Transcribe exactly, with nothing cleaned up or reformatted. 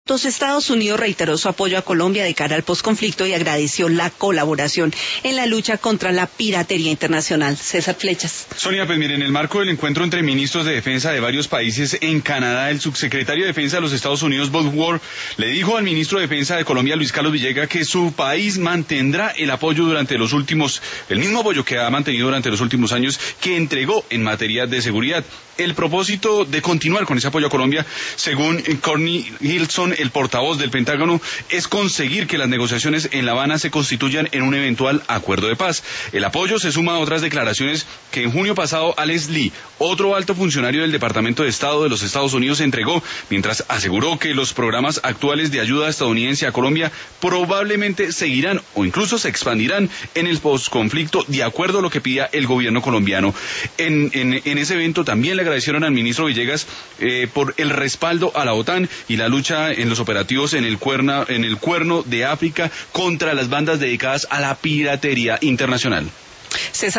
Estados Unidos reiteró su apoyo a Colombia de cara al posconflicto y agradeció la colaboración en la lucha contra la piratería internacional. César Flechas. Sonia, pues mire, en el marco del encuentro entre ministros de defensa de varios países en Canadá, el subsecretario de Defensa de los Estados Unidos, Bob Ward, le dijo al ministro de Defensa de Colombia, Luis Carlos Villegas, que su país mantendrá el apoyo durante los últimos, el mismo apoyo que ha mantenido durante los últimos años que entregó en materia de seguridad. El propósito de continuar con ese apoyo a Colombia, según Corny Hilson, el portavoz del Pentágono, es conseguir que las negociaciones en La Habana se constituyan en un eventual acuerdo de paz. El apoyo se suma a otras declaraciones que en junio pasado Alex Lee, otro alto funcionario del Departamento de Estado de los Estados Unidos, entregó, mientras aseguró que los programas actuales de ayuda estadounidense a Colombia probablemente seguirán o incluso se expandirán en el posconflicto de acuerdo a lo que pida el gobierno colombiano. En, en, en ese evento también le agradecieron al ministro Villegas eh, por el respaldo a la OTAN y la lucha en los operativos en el, cuerna, en el cuerno de África contra las bandas dedicadas a la piratería internacional. César